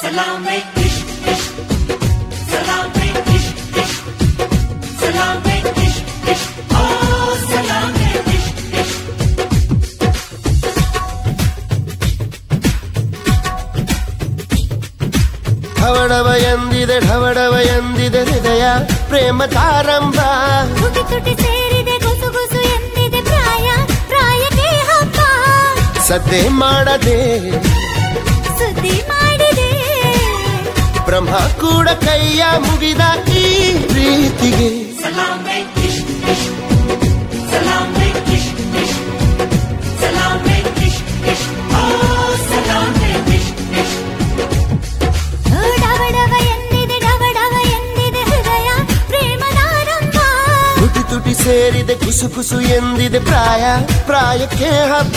Salame ish ish, salame ish ish, salame ish ish, oh salame ish ish. ಢವಢವ ಎಂದಿದೆ ಹೃದಯ ಪ್ರೇಮ ತಾರಂಭ. ತುಟಿ ತುಟಿ ಸೇರಿದೆ ಗುಸು ಗುಸು ಎಂದಿದೆ ಪ್ರಾಯ ಪ್ರಾಯಕ್ಕೆ ಹಬ್ಬ. ಸದ್ದೆ ಮಾಡದೆ ಸುದ್ದಿ ಮಾಡಿದೆ ಬ್ರಹ್ಮ ಕೂಡ ಕೈಯ ಮುಗಿದ ಈ ಪ್ರೀತಿಗೆ. Salame ish ish, salame ish ish, salame ish ish, oh salame ish ish. ಡವಡವ ಎಂದಿದೆ ಹೃದಯ ಪ್ರೇಮದಾರಂಭ. ತುಟಿ ತುಟಿ ಸೇರಿದೆ ಕುಸು ಕುಸು ಎಂದಿದೆ ಪ್ರಾಯ ಪ್ರಾಯಕ್ಕೆ ಹಬ್ಬ.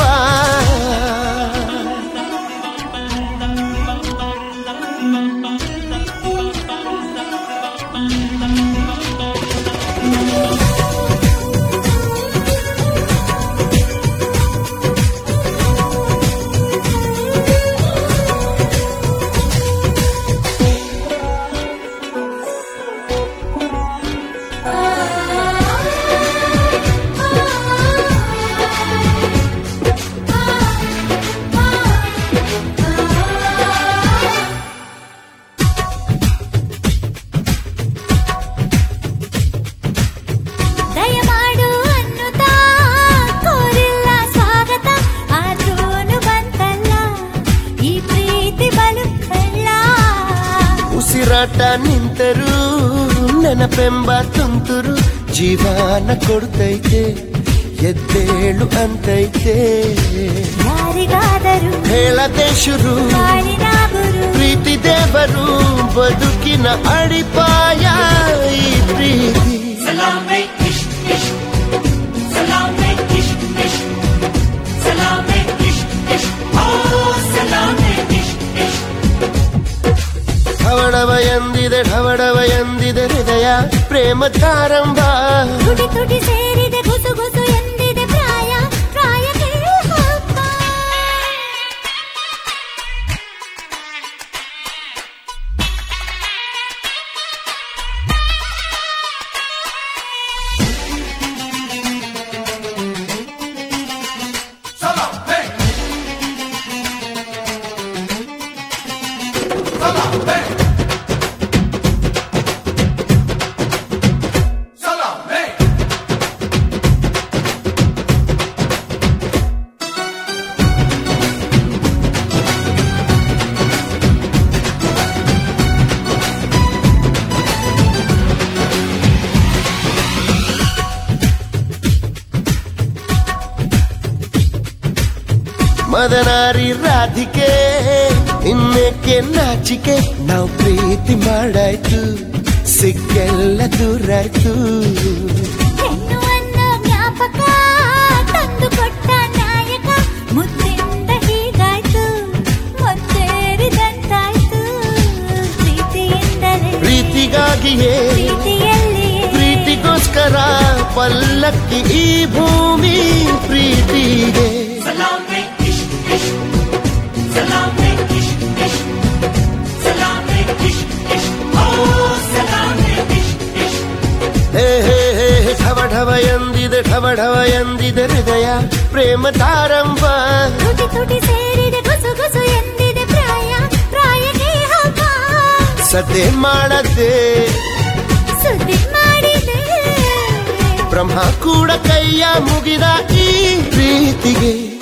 ದಯಮಾಡು ಅನ್ನುತ್ತಾ ಕೋರಿಲ್ಲ ಸ್ವಾಗತ, ಆದ್ರೂನು ಬಂತಲ್ಲ ಈ ಪ್ರೀತಿ ಬಲು ಕಳ್ಳ. ಉಸಿರಾಟ ನಿಂತರೂ ನೆನಪೆಂಬ ತುಂತುರು ಜೀವನ ಕೊಡ್ತೈತೆ ಎದ್ದೇಳು ಅಂತೈತೆ. ಯಾರಿಗಾದರೂ ಹೇಳದೆ ಶುರು ಬಾಳಿನ ಗುರು, ಪ್ರೀತಿ ದೇವರು ಬದುಕಿನ ಅಡಿಪಾಯ ಈ ಪ್ರೀತಿ. Salame ish ish, salame ish ish, salame ish ish, oh salame ish ish. ಢವಢವ ಎಂದಿದೆ ಹೃದಯ ಪ್ರೇಮ ತಾರಂಭ. ತುಟಿ ತುಟಿ ಸೇರಿದೆ ಗುಸು ಗುಸು ಎಂದಿದೆ ಪ್ರಾಯ ಪ್ರಾಯಕ್ಕೆ ಹಬ್ಬ. ಮದನಾರಿ ರಾಧಿಕೆ ಇನ್ನೇಕೆ ನಾಚಿಕೆ, ನಾವು ಪ್ರೀತಿ ಮಾಡಾಯ್ತು ಸಿಕ್ಕೆಲ್ಲ ದೂರಾಯ್ತು. ಹೆಣ್ಣು ಅನ್ನೋ ಜ್ಞಾಪಕ ತಂದು ಕೊಟ್ಟ ನಾಯಕ, ಮುದ್ದಿಂದ ಹೀಗಾಯ್ತು ಮೊತ್ತೇರಿದಂತಾಯ್ತು. ಪ್ರೀತಿಯಿಂದಲೇ ಪ್ರೀತಿಗಾಗಿಯೇ ಪ್ರೀತಿಯಲ್ಲಿ ಪ್ರೀತಿಗೋಸ್ಕರ ಪಲ್ಲಕ್ಕಿ ಈ ಭೂಮಿ ಪ್ರೀತಿಗೆ. Salame ish ish, salame ish ish, salame ish ish, oh salame ish ish. ಹೇ ಹೇ ಹೇ ಢವಢವ ಎಂದಿದೆ ಹೃದಯ ಪ್ರೇಮ ತಾರಂಭ. ತುಟಿ ತುಟಿ ಸೇರಿದೆ ಗುಸು ಗುಸು ಎಂದಿದೆ ಪ್ರಾಯ ಪ್ರಾಯಕ್ಕೆ ಹಬ್ಬ. ಸದ್ದೆ ಮಾಡದೆ ಸುದ್ದಿ ಮಾಡಿದೆ ಬ್ರಹ್ಮ ಕೂಡ ಕೈಯ ಮುಗಿದ ಈ ಪ್ರೀತಿಗೆ.